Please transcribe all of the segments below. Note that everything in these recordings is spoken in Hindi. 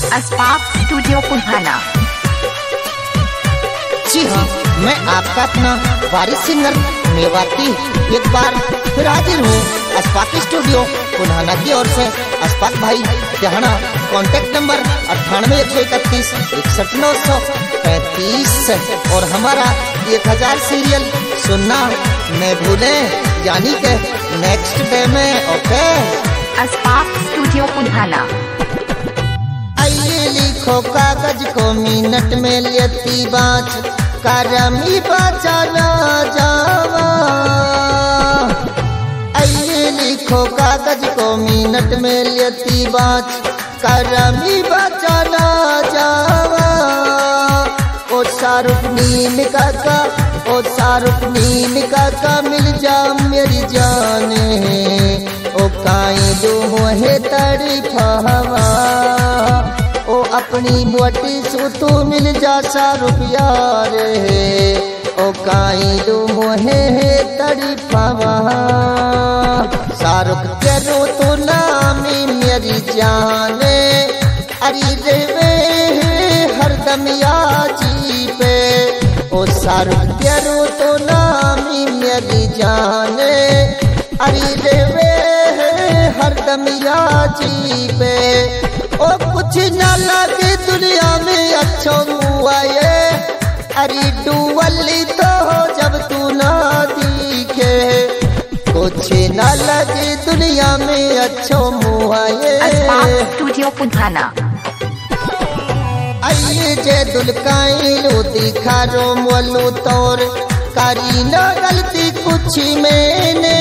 अस्पाक स्टूडियो पुधाना। जी हाँ, मैं आपका अपना वारिस सिंगर मेवाती एक बार फिर हाजिर हूँ अस्पाक स्टूडियो पुधाना की ओर से। अस्पाक भाई जहाना कॉन्टेक्ट नंबर 98 131 61 935 और हमारा 1000 सीरियल सुनना न भूलें, यानी के नेक्स्ट डे में। Okay, Aspak studio Pudhana. आइए लिखो कागज को मिनट में लेती बाँच, करमी बचा ना जावा। आइए लिखो कागज को मिनट में लेती बाँच, करमी बचा ना जावा। ओ शाहरुख नील काका, ओ शाहरुख नील काका मिल जा मेरी जाने, ओ काई दो है तड़फावा। ओ अपनी बोटी सु तू मिल जा शाहरुख यार, ओ काई दो है तड़फावा। शाहरुख तेरो तो नामी मेरी जाने, अरे देवे हरदम याजी पे। ओ शाहरुख तेरो तो नामी मेरी जाने, अरे देवे हरदम याजी पे। ओ कुछ न लगे दुनिया में अच्छो हुआ ये, अरे डुअली तो हो जब तू ना दिखे। कुछ न लगे दुनिया में अच्छो हुआ ये। अस्पाक स्टूडियो पुधाना। आइए जे दुलकाई लो दिखा रो मोलू तोर, करी न गलती कुछ मैंने।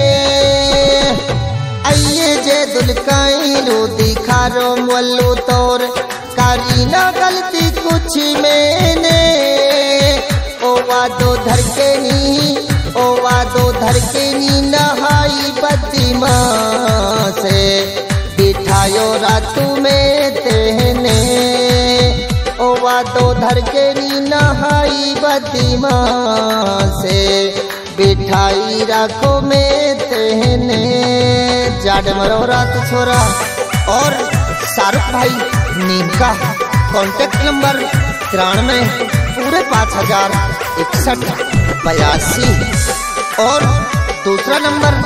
आइए जे दुलकाई लो दिखा रो मोलू तोर, करी न गलती कुछ मैंने। ओ वादो धर के नी, ओ वादो धर के नी नहाई बदीमा से, बिठायो रातू में तेने। ओ वादो धर के नी नहाई बदीमा से, बिठाई राखो में तेने। जाड मरो रात छोरा और शाहरुख भाई नीम का कॉन्टेक्ट नंबर 93 पूरे 5061 82 और दूसरा नंबर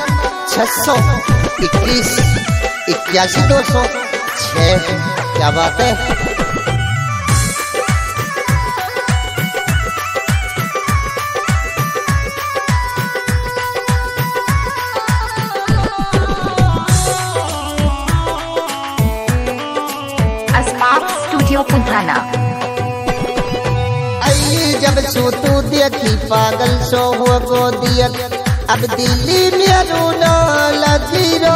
621 81 206। क्या बात है। अस्पाक स्टूडियो पुधाना। आई जब सो तू देखी पागल सो हो गो दियक, अब दिल्ली में रोना लगी रो।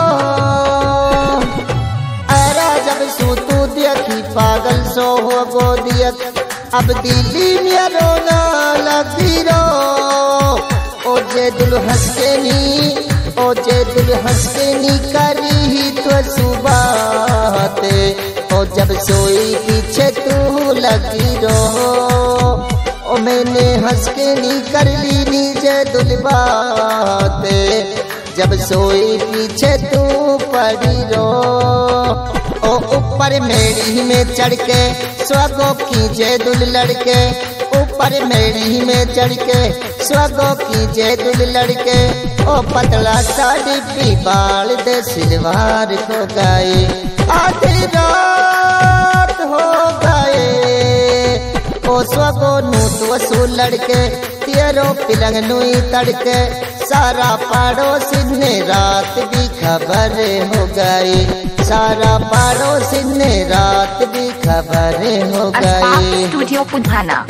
अरा जब सो तू देखी पागल सो हो गो दियक, अब दिल्ली में रोना लगी रो। ओ जे दिल हंस के नी, ओ जे दिल हंस के नी करी तो सुबाते। ओ जब सोई पीछे तू लगी रो, ओ मैंने हंस के नी कर ली नीचे दुल बाते। जब सोई पीछे तू पड़ी रो, ओ ऊपर मेरी में चढ़ के स्वगो कीजे दुल लड़के। ऊपर मेरी में चढ़ के स्वगो कीजे दुल लड़के। ओ पतला साड़ी पी बाल दे सिलवार को गए, आधी रात हो गए। ओ स्वगो नू तो सू लड़के, तेरो पिलंग नुई तड़के। सारा पड़ोसी ने रात भी खबर हो गई, सारा पड़ोसी ने रात भी खबर हो गई। स्टूडियो पुधाना।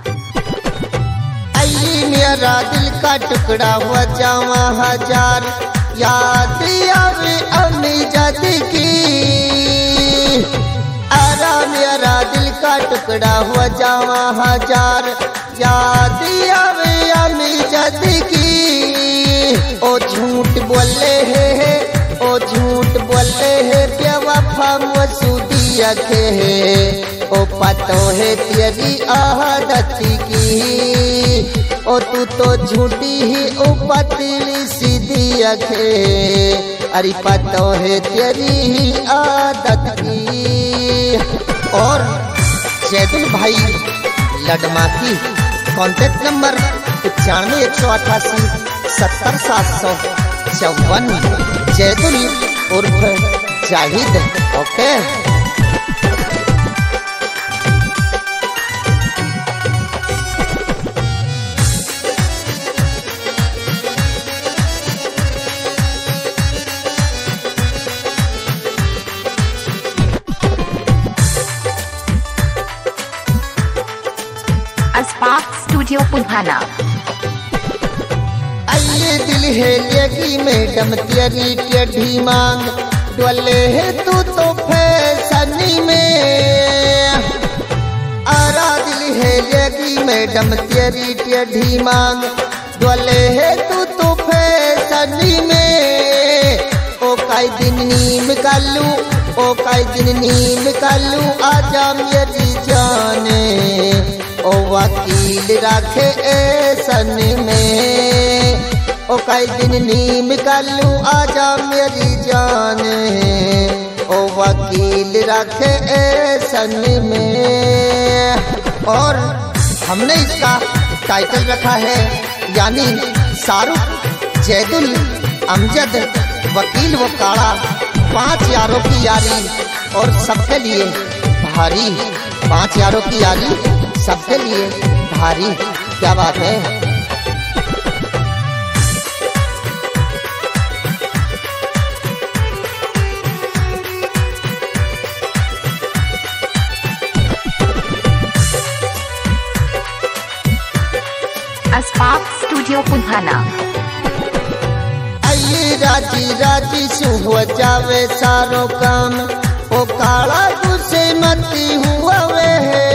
आई मेरा दिल का टुकड़ा हुआ जावा हजार, याद आवे अम्मी जद की। अरा मेरा दिल का टुकड़ा हुआ जावा हजार, याद आवे अम्मी जद की। ओ झूठ बोले है, ओ झूठ बोले है बेवफा मसूदी रखे है। ओ पतो है तेरी आदत की, ओ तू तो झूठी ही ओ पतली सीधी रखे। अरे पतो है तेरी आदत की। और जैदुल भाई लडमाकी, कॉन्टेक्ट नंबर 95-188-70-754। जैदुल उर्फ जाहिद। ओके। अस्पाक स्टूडियो पुधाना। आइए दिल है लेगी मैडम तेरी टेढ़ी मांग, डोले है तू तो फैशनी में। आरा दिल है लेगी मैडम तेरी टेढ़ी मांग, डोले है तू तो फैशनी में। ओ काई दिन नीम कालू, ओ काई दिन नीम कालू, आजा मेरी जाने। ओ वकील राखे ऐसन में, ओ कई दिन नीम कालू, आजा मेरी जान। ओ वकील राखे ऐसन में। और हमने इसका टाइटल रखा है यानी शाहरुख जैदुल अमजद वकील वो काड़ा, 5 यारों की यारी और सबके लिए भारी। 5 यारों की यारी सबके लिए भारी। क्या बात है। अस्पाक स्टूडियो पुधाना। आइए राजी राजी सु हो जावे सारो काम, ओ काला गुस्से मती हुआ वे है।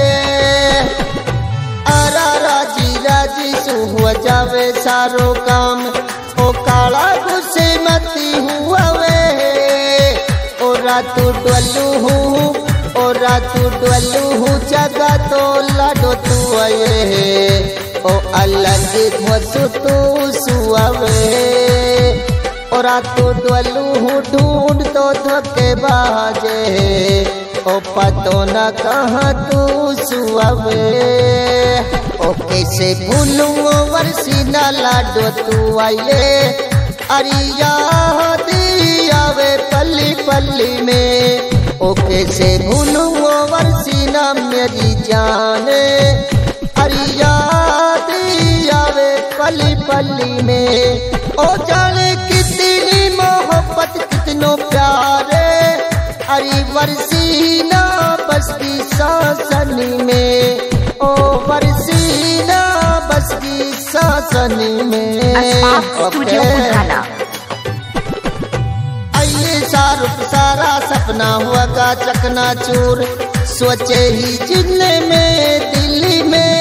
आरा राजी राजी सु हो जावे सारो काम, ओ काला गुस्से मती हुआ वे है। ओ रातू डोलू हूँ, ओ रातू डोलू हूँ, जगा तो लाडो तू आए है। ओ अलग घोसु तू सुआवे, ओ रातू डोलू हूँ ढूंढ तो धोखे बाजे। ओ पतो न कहाँ तू सुआवे। ओ कैसे भूलूं वर्षी न लाडो तू आए। अरे याद आवे पल्ली पल्ली में। ओ कैसे भूलूं वर्षी न मेरी जाने। अरे याद आवे पल्ली पल्ली में। ओ जाने कितनी मोहब्बत कितनो प्यारे। अरे वर्षीना बस की शासन में। ओ वर्षीना बस की शासन में। अस्पाक स्टूडियो पुधाना। आइए शाहरुख सारा सपना हुआ का चकना चूर, सोचे ही जिन्ने में दिल्ली में।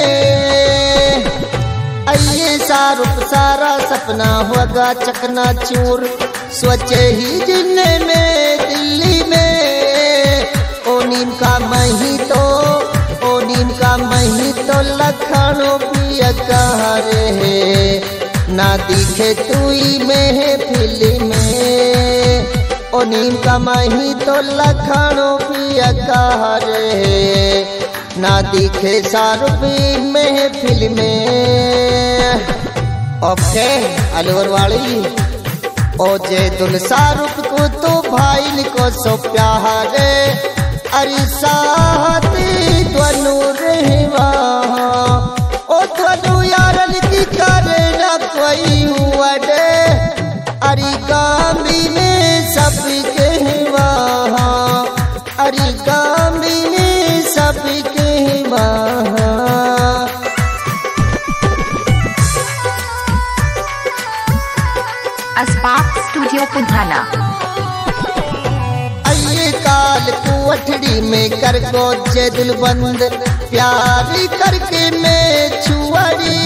आइए शाहरुख सारा सपना होगा चकना चूर, सोचे ही जिन्ने में दिल्ली में। ओ नीम का मही तो, ओ नीम का मही तो लखनऊ पिया कहाँ रे। ना दिखे तुई महफिल में। ओ नीम का मही तो लखनऊ पिया कहाँ रे। ना दिखे शाहरुख महफिल में। ओके अलवर वाली। ओ जैदुल शाहरुख को तो भाई को सो प्यारे। अरे साथी दोनों रहवा, ओ दोनों यारन की करे ना कोई हुआ डे। अरे गामी में सब कहवा, अरे गामी में सब कहवा। अस्पाक स्टूडियो पुधाना। आइए काल कुठड़ी में कर को जैदुल बंद, प्यारी करके मैं छुआड़ी।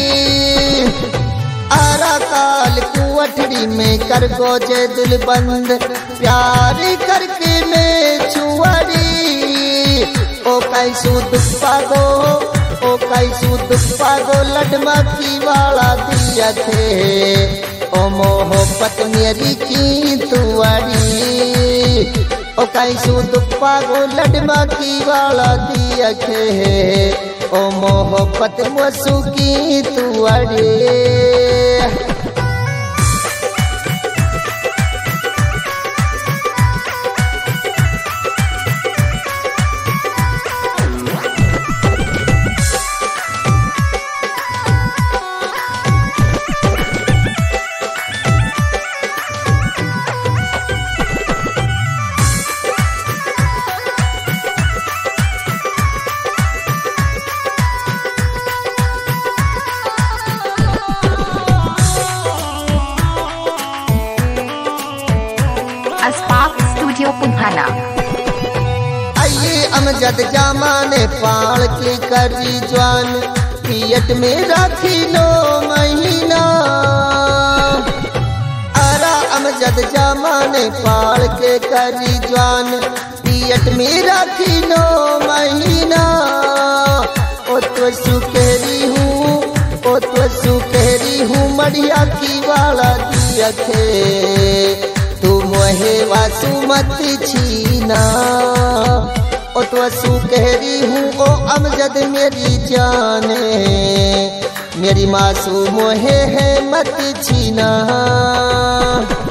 आरा काल कुठड़ी में कर को जैदुल बंद, प्यारी करके मैं छुआड़ी। ओ कैसू दुप्पा गो, ओ कैसू दुप्पा गो, लडमाकी वाला दिया थे। ओ मोहब्बत मेरी की तुआरी, ओ ओ कैसू दुप्पा गो लडमा की वाला दिया खे ओ मोहब्बत मसू की तू अड़े अस्पाक स्टूडियो पुधाना। आइए अमजद जामाने पाल की करी जवान पियट में राखी 9 महीना अरा अमजद जामाने पाल के करी जवान पियट में राखी 9 महीना ओ तो सुकेरी हूँ ओ तो सुकेरी हूँ मड़िया की वाला दिया थे तू मोहे वासुमत छीना ओ तो सुकहरी हूँ ओ अमजद मेरी जाने मेरी मासूम मोहे है मत छीना।